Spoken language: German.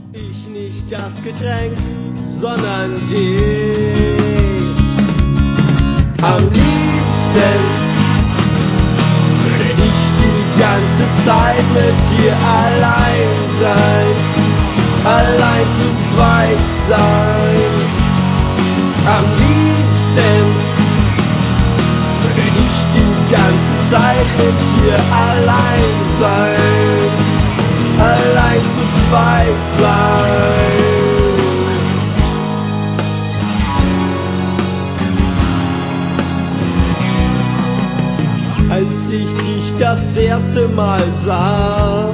Ich nicht das Getränk, sondern dich. Am liebsten will ich die ganze Zeit mit dir allein sein, allein zu zweit sein. Am liebsten will ich die ganze Zeit mit dir allein sein, allein zu zweit sein. Als ich dich das erste Mal sah,